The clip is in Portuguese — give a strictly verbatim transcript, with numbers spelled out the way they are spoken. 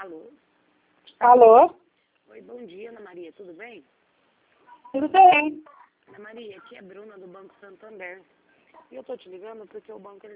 Alô? Alô? Oi, bom dia, Ana Maria, tudo bem? Tudo bem? Ana Maria, aqui é Bruna do Banco Santander. E eu tô te ligando porque o banco ele